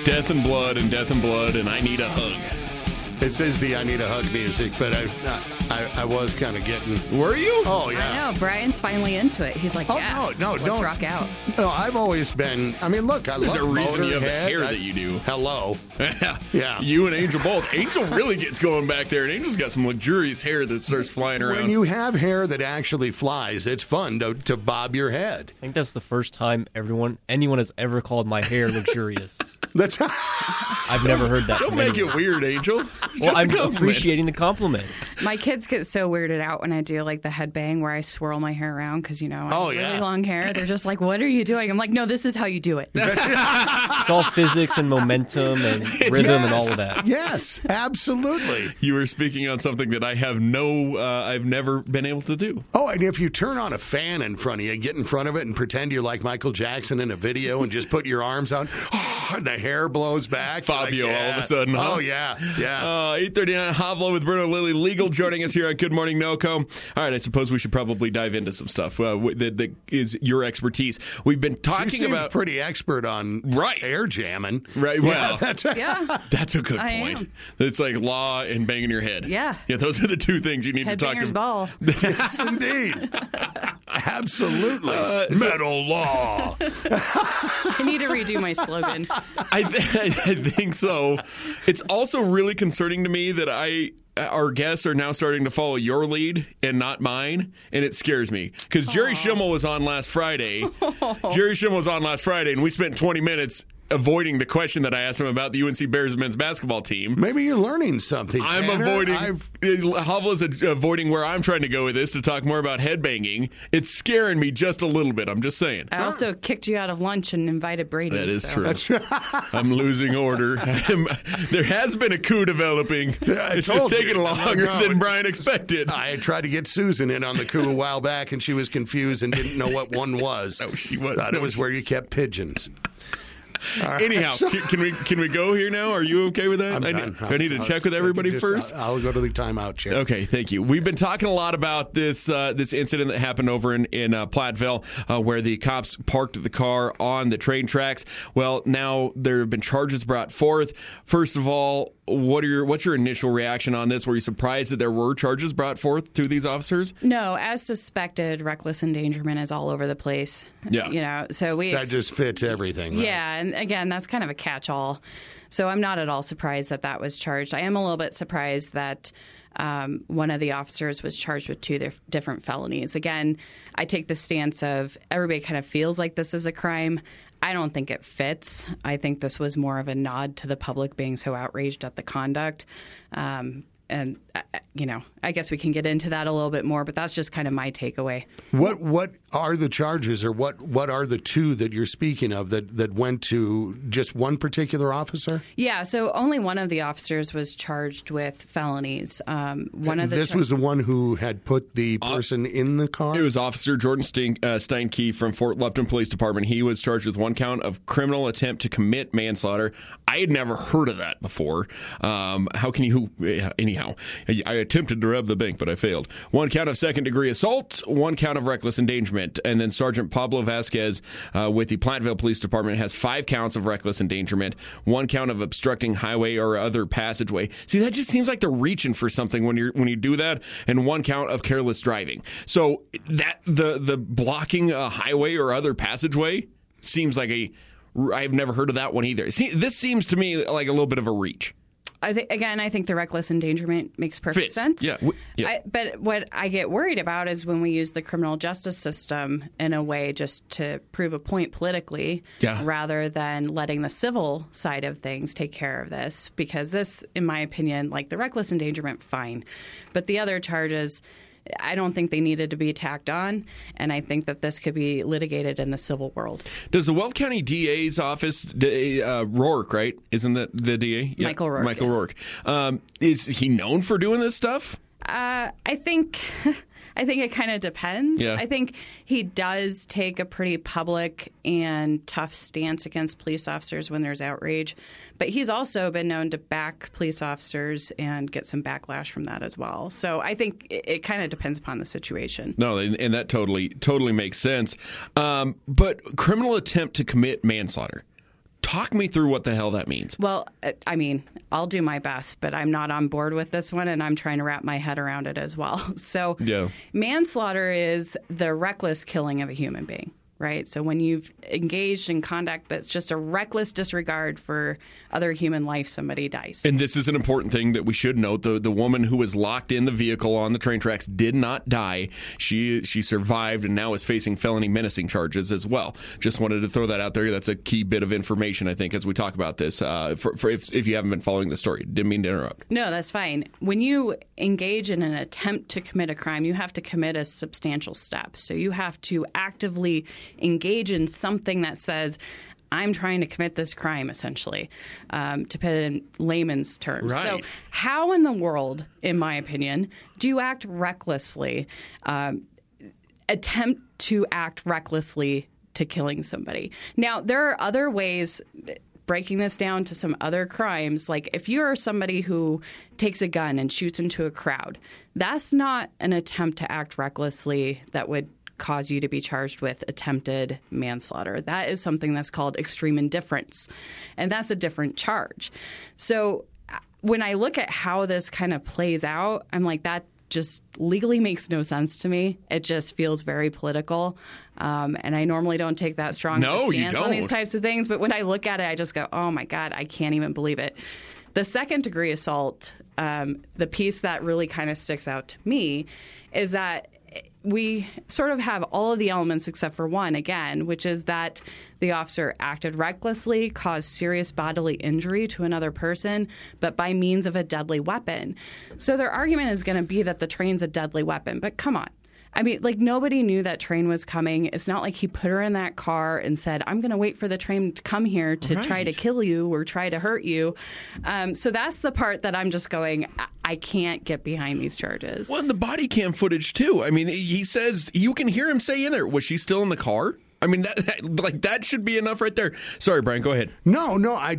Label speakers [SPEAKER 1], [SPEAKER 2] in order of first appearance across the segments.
[SPEAKER 1] Death and blood and death and blood, and I need a hug.
[SPEAKER 2] This is the I Need a Hug music, but I was kind of getting...
[SPEAKER 1] Were you?
[SPEAKER 2] Oh, yeah.
[SPEAKER 3] I know. Brian's finally into it. He's like, let's
[SPEAKER 2] don't.
[SPEAKER 3] rock out.
[SPEAKER 2] No, I've always been... I mean, look, I love
[SPEAKER 1] There's a reason you have the
[SPEAKER 2] Motorhead.
[SPEAKER 1] hair that you do.
[SPEAKER 2] Hello. Yeah.
[SPEAKER 1] You and Angel both. Angel really gets going back there, and Angel's got some luxurious hair that starts flying around.
[SPEAKER 2] When you have hair that actually flies, it's fun to bob your head.
[SPEAKER 4] I think that's the first time anyone has ever called my hair luxurious.
[SPEAKER 2] That's
[SPEAKER 4] I've never heard that.
[SPEAKER 1] Don't
[SPEAKER 4] from
[SPEAKER 1] make
[SPEAKER 4] anyone.
[SPEAKER 1] it weird, Angel. It's
[SPEAKER 4] Well,
[SPEAKER 1] just a
[SPEAKER 4] I'm
[SPEAKER 1] compliment.
[SPEAKER 4] appreciating the compliment.
[SPEAKER 3] My kids get so weirded out when I do like the headbang where I swirl my hair around because, I have really long hair. They're just like, what are you doing? I'm like, no, this is how you do it.
[SPEAKER 4] It's all physics and momentum and rhythm and all of that.
[SPEAKER 2] Yes, absolutely.
[SPEAKER 1] You were speaking on something that I've never been able to do.
[SPEAKER 2] Oh, and if you turn on a fan in front of you, get in front of it and pretend you're like Michael Jackson in a video and just put your arms out, and the hair blows back.
[SPEAKER 1] Fabio,
[SPEAKER 2] like,
[SPEAKER 1] all of a sudden. Huh?
[SPEAKER 2] Oh, yeah.
[SPEAKER 1] 8:39, Havla with Bruno Lilly, legal, joining us here on Good Morning NoCo. All right, I suppose we should probably dive into some stuff that is your expertise. We've been talking about...
[SPEAKER 2] pretty expert on air jamming.
[SPEAKER 1] Right, well,
[SPEAKER 2] that's
[SPEAKER 1] a good point.
[SPEAKER 3] am.
[SPEAKER 1] It's like law and banging your head.
[SPEAKER 3] Yeah.
[SPEAKER 1] Yeah, those are the two things you need to talk
[SPEAKER 3] Headbanger's
[SPEAKER 1] to.
[SPEAKER 3] ball.
[SPEAKER 2] Yes, indeed. Absolutely. Metal law.
[SPEAKER 3] I need to redo my slogan.
[SPEAKER 1] I think so. It's also really concerning to me that our guests are now starting to follow your lead and not mine, and it scares me. Because Jerry Schimmel was on last Friday. Jerry Schimmel was on last Friday, and we spent 20 minutes avoiding the question that I asked him about the UNC Bears men's basketball team.
[SPEAKER 2] Maybe you're learning something,
[SPEAKER 1] I'm
[SPEAKER 2] Tanner.
[SPEAKER 1] avoiding... Havla's avoiding where I'm trying to go with this to talk more about headbanging. It's scaring me just a little bit. I'm just saying.
[SPEAKER 3] I also kicked you out of lunch and invited Brady.
[SPEAKER 1] That is
[SPEAKER 3] so.
[SPEAKER 1] true.
[SPEAKER 2] That's right.
[SPEAKER 1] I'm losing order. There has been a coup developing. It's just taking longer than Brian expected.
[SPEAKER 2] I tried to get Susan in on the coup a while back, and she was confused and didn't know what one was.
[SPEAKER 1] No, she was.
[SPEAKER 2] Thought it was where you kept pigeons.
[SPEAKER 1] Anyhow, can we go here now? Are you okay with that?
[SPEAKER 2] I'm done.
[SPEAKER 1] Do I need to check with everybody first?
[SPEAKER 2] I'll go to the timeout chair.
[SPEAKER 1] Okay, thank you. We've been talking a lot about this incident that happened over in Platteville, where the cops parked the car on the train tracks. Well, now there have been charges brought forth. First of all, what's your initial reaction on this? Were you surprised that there were charges brought forth to these officers?
[SPEAKER 3] No, as suspected, reckless endangerment is all over the place.
[SPEAKER 1] Yeah.
[SPEAKER 3] So
[SPEAKER 2] that just fits everything. Right?
[SPEAKER 3] Yeah, and again, that's kind of a catch-all. So I'm not at all surprised that was charged. I am a little bit surprised that one of the officers was charged with two different felonies. Again, I take the stance of everybody kind of feels like this is a crime. I don't think it fits. I think this was more of a nod to the public being so outraged at the conduct. And, I guess we can get into that a little bit more, but that's just kind of my takeaway.
[SPEAKER 2] What are the charges, or what are the two that you're speaking of that went to just one particular officer?
[SPEAKER 3] Yeah, so only one of the officers was charged with felonies.
[SPEAKER 2] This was the one who had put the person in the car?
[SPEAKER 1] It was Officer Jordan Steinke from Fort Lupton Police Department. He was charged with one count of criminal attempt to commit manslaughter. I had never heard of that before. How can you... Anyhow, I attempted to rob the bank, but I failed. One count of second-degree assault, one count of reckless endangerment. And then Sergeant Pablo Vasquez with the Platteville Police Department has 5 counts of reckless endangerment, one count of obstructing highway or other passageway. See, that just seems like they're reaching for something when you do that, and one count of careless driving. So that the blocking a highway or other passageway seems like I've never heard of that one either. See, this seems to me like a little bit of a reach.
[SPEAKER 3] I think the reckless endangerment makes perfect sense.
[SPEAKER 1] Yeah.
[SPEAKER 3] But what I get worried about is when we use the criminal justice system in a way just to prove a point politically, rather than letting the civil side of things take care of this. Because this, in my opinion, like the reckless endangerment, fine. But the other charges, I don't think they needed to be tacked on, and I think that this could be litigated in the civil world.
[SPEAKER 1] Does the Weld County DA's office, Rourke, right? Isn't that the DA? Yeah.
[SPEAKER 3] Michael Rourke.
[SPEAKER 1] Michael Rourke. Is he known for doing this stuff?
[SPEAKER 3] I think it kind of depends.
[SPEAKER 1] Yeah.
[SPEAKER 3] I think he does take a pretty public and tough stance against police officers when there's outrage. But he's also been known to back police officers and get some backlash from that as well. So I think it kind of depends upon the situation.
[SPEAKER 1] No, and that totally makes sense. But criminal attempt to commit manslaughter. Talk me through what the hell that means.
[SPEAKER 3] Well, I mean, I'll do my best, but I'm not on board with this one, and I'm trying to wrap my head around it as well. So manslaughter is the reckless killing of a human being. Right. So when you've engaged in conduct that's just a reckless disregard for other human life, somebody dies.
[SPEAKER 1] And this is an important thing that we should note. The woman who was locked in the vehicle on the train tracks did not die. She survived and now is facing felony menacing charges as well. Just wanted to throw that out there. That's a key bit of information, I think, as we talk about this, for if you haven't been following the story. Didn't mean to interrupt.
[SPEAKER 3] No, that's fine. When you engage in an attempt to commit a crime, you have to commit a substantial step. So you have to actively engage in something that says, I'm trying to commit this crime, essentially, to put it in layman's terms.
[SPEAKER 1] Right.
[SPEAKER 3] So how in the world, in my opinion, do you act recklessly, attempt to act recklessly to killing somebody? Now, there are other ways, breaking this down to some other crimes, like if you're somebody who takes a gun and shoots into a crowd, that's not an attempt to act recklessly that would cause you to be charged with attempted manslaughter. That is something that's called extreme indifference, and that's a different charge. So when I look at how this kind of plays out, I'm like, that just legally makes no sense to me. It just feels very political, and I normally don't take that strong stance on these types of things, but when I look at it, I just go, oh my God, I can't even believe it. The second degree assault, the piece that really kind of sticks out to me is that we sort of have all of the elements except for one, again, which is that the officer acted recklessly, caused serious bodily injury to another person, but by means of a deadly weapon. So their argument is going to be that the train's a deadly weapon. But come on. I mean, like, nobody knew that train was coming. It's not like he put her in that car and said, I'm going to wait for the train to come here to try to kill you or try to hurt you. So that's the part that I'm just going, I can't get behind these charges.
[SPEAKER 1] Well, and the body cam footage, too. I mean, he says, you can hear him say in there, was she still in the car? I mean, that should be enough right there. Sorry, Brian, go ahead.
[SPEAKER 2] No, I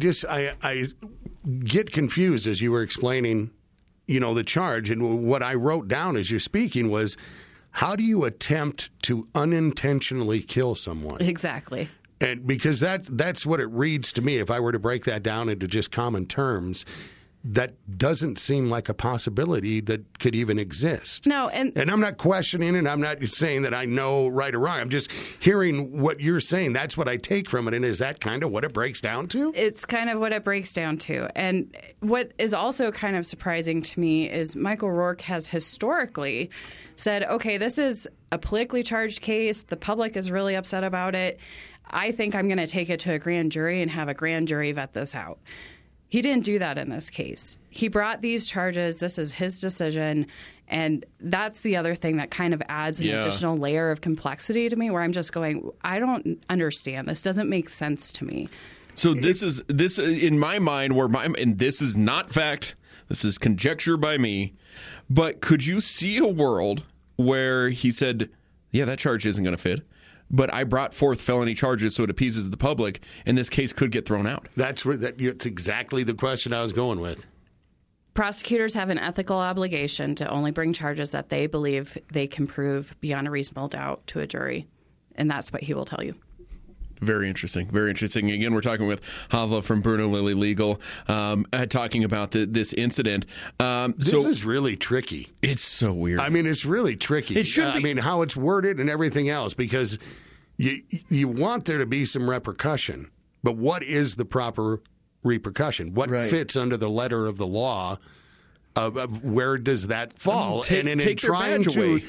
[SPEAKER 2] get confused as you were explaining, the charge. And what I wrote down as you're speaking was, how do you attempt to unintentionally kill someone?
[SPEAKER 3] Exactly.
[SPEAKER 2] And because that's what it reads to me. If I were to break that down into just common terms, that doesn't seem like a possibility that could even exist.
[SPEAKER 3] No, and
[SPEAKER 2] I'm not questioning it. I'm not saying that I know right or wrong. I'm just hearing what you're saying. That's what I take from it. And is that kind of what it breaks down to?
[SPEAKER 3] It's kind of what it breaks down to. And what is also kind of surprising to me is Michael Rourke has historically said, okay, this is a politically charged case. The public is really upset about it. I think I'm going to take it to a grand jury and have a grand jury vet this out. He didn't do that in this case. He brought these charges. This is his decision. And that's the other thing that kind of adds an additional layer of complexity to me, where I'm just going, I don't understand. This doesn't make sense to me.
[SPEAKER 1] So this in my mind, and this is not fact, this is conjecture by me, but could you see a world where he said, yeah, that charge isn't going to fit, but I brought forth felony charges so it appeases the public, and this case could get thrown out?
[SPEAKER 2] That's exactly the question I was going with.
[SPEAKER 3] Prosecutors have an ethical obligation to only bring charges that they believe they can prove beyond a reasonable doubt to a jury, and that's what he will tell you.
[SPEAKER 1] Very interesting. Very interesting. Again, we're talking with Havla from Bruno Lilly Legal, talking about this incident.
[SPEAKER 2] This is really tricky.
[SPEAKER 1] It's so weird.
[SPEAKER 2] I mean, it's really tricky.
[SPEAKER 1] It should be.
[SPEAKER 2] I mean, how it's worded and everything else, because you want there to be some repercussion, but what is the proper repercussion? What fits under the letter of the law? Where does that fall? In trying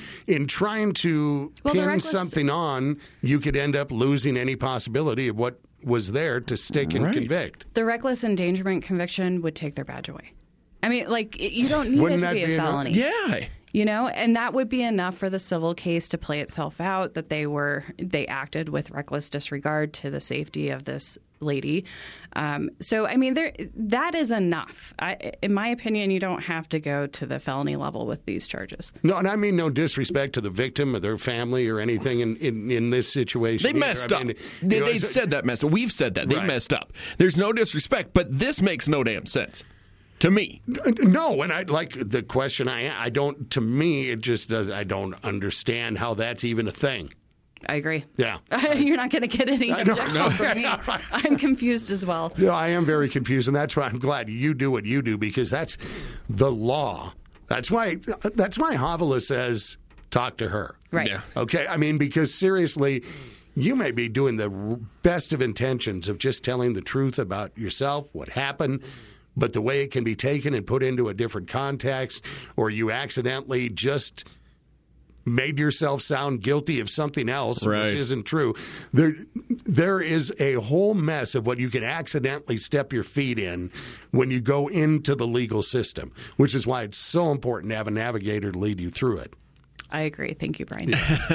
[SPEAKER 2] to pin something on, you could end up losing any possibility of what was there to stick and convict.
[SPEAKER 3] The reckless endangerment conviction would take their badge away. I mean, like, you don't need it to be a felony.
[SPEAKER 1] Yeah.
[SPEAKER 3] And that would be enough for the civil case to play itself out, that they acted with reckless disregard to the safety of this lady. So, I mean, that is enough. In my opinion, you don't have to go to the felony level with these charges.
[SPEAKER 2] No, and I mean no disrespect to the victim or their family or anything in this situation.
[SPEAKER 1] They messed up. They said that mess up. We've said that. They messed up. There's no disrespect, but this makes no damn sense. To me.
[SPEAKER 2] No, and I like the question. I don't. To me, it just does. I don't understand how that's even a thing.
[SPEAKER 3] I agree.
[SPEAKER 2] Yeah.
[SPEAKER 3] You're not going to get any objection from me. I'm confused as well.
[SPEAKER 2] Yeah, I am very confused, and that's why I'm glad you do what you do, because that's the law. That's why Havala says, talk to her.
[SPEAKER 3] Right.
[SPEAKER 1] Yeah.
[SPEAKER 2] Okay? I mean, because seriously, you may be doing the best of intentions of just telling the truth about yourself, what happened, but the way it can be taken and put into a different context, or you accidentally just made yourself sound guilty of something else, which isn't true. There is a whole mess of what you can accidentally step your feet in when you go into the legal system, which is why it's so important to have a navigator to lead you through it.
[SPEAKER 3] I agree. Thank you, Brian.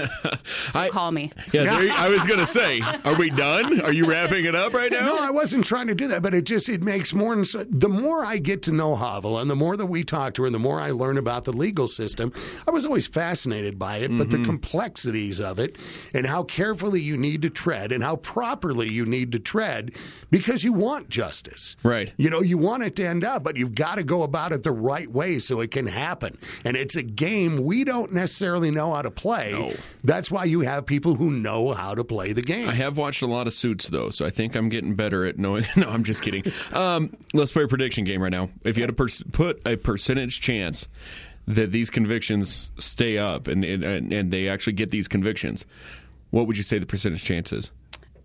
[SPEAKER 3] Call me.
[SPEAKER 1] Yeah, I was going to say, are we done? Are you wrapping it up right now?
[SPEAKER 2] No, I wasn't trying to do that, but it makes more. The more I get to know Havala, and the more that we talk to her, and the more I learn about the legal system, I was always fascinated by it, but the complexities of it and how carefully you need to tread and how properly you need to tread, because you want justice.
[SPEAKER 1] Right.
[SPEAKER 2] You know, you want it to end up, but you've got to go about it the right way so it can happen. And it's a game we don't necessarily know how to play.
[SPEAKER 1] No.
[SPEAKER 2] That's why you have people who know how to play the game.
[SPEAKER 1] I have watched a lot of Suits, though, so I think I'm getting better at knowing. No, I'm just kidding. Let's play a prediction game right now. If you had to put a percentage chance that these convictions stay up and they actually get these convictions, what would you say the percentage chance is?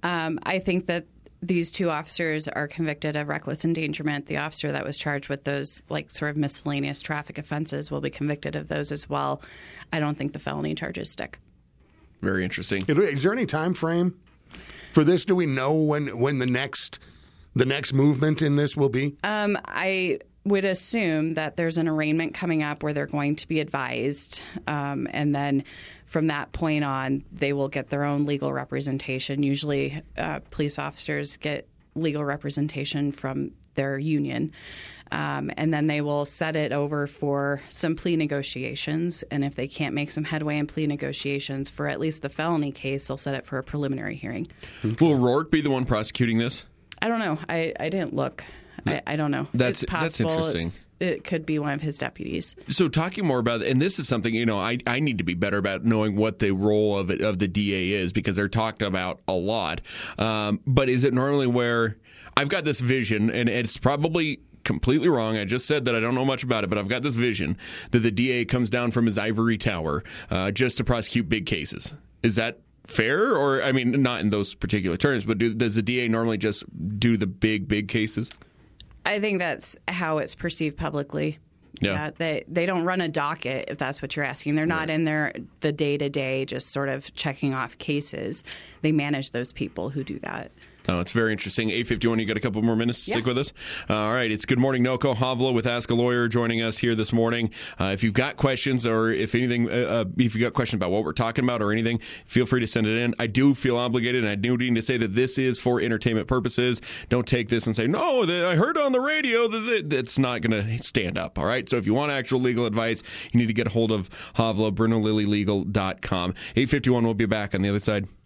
[SPEAKER 3] I think that these two officers are convicted of reckless endangerment. The officer that was charged with those sort of miscellaneous traffic offenses will be convicted of those as well. I don't think the felony charges stick.
[SPEAKER 1] Very interesting.
[SPEAKER 2] Is there any time frame for this? Do we know when the next movement in this will be?
[SPEAKER 3] I would assume that there's an arraignment coming up where they're going to be advised, and then from that point on, they will get their own legal representation. Usually, police officers get legal representation from their union, and then they will set it over for some plea negotiations. And if they can't make some headway in plea negotiations for at least the felony case, they'll set it for a preliminary hearing.
[SPEAKER 1] Will Rourke be the one prosecuting this?
[SPEAKER 3] I don't know. I didn't look. I don't know. It's possible.
[SPEAKER 1] That's interesting.
[SPEAKER 3] It could be one of his deputies.
[SPEAKER 1] So talking more about, and this is something, I need to be better about knowing what the role of the DA is, because they're talked about a lot. But is it normally where I've got this vision, and it's probably completely wrong. I just said that I don't know much about it, but I've got this vision that the DA comes down from his ivory tower just to prosecute big cases. Is that fair? Or, I mean, not in those particular terms, but does the DA normally just do the big cases?
[SPEAKER 3] I think that's how it's perceived publicly.
[SPEAKER 1] Yeah.
[SPEAKER 3] They don't run a docket, if that's what you're asking. They're not in there the day-to-day just sort of checking off cases. They manage those people who do that.
[SPEAKER 1] Oh, it's very interesting. 8:51, you got a couple more minutes to stick with us? All right, it's Good Morning NOCO. Havala with Ask a Lawyer joining us here this morning. If you've got questions, or if anything, if you've got questions about what we're talking about or anything, feel free to send it in. I do feel obligated, and I do need to say that this is for entertainment purposes. Don't take this and say, no, I heard on the radio that it's not going to stand up, all right? So if you want actual legal advice, you need to get a hold of Havala, BrunoLillyLegal.com. 8:51, we'll be back on the other side.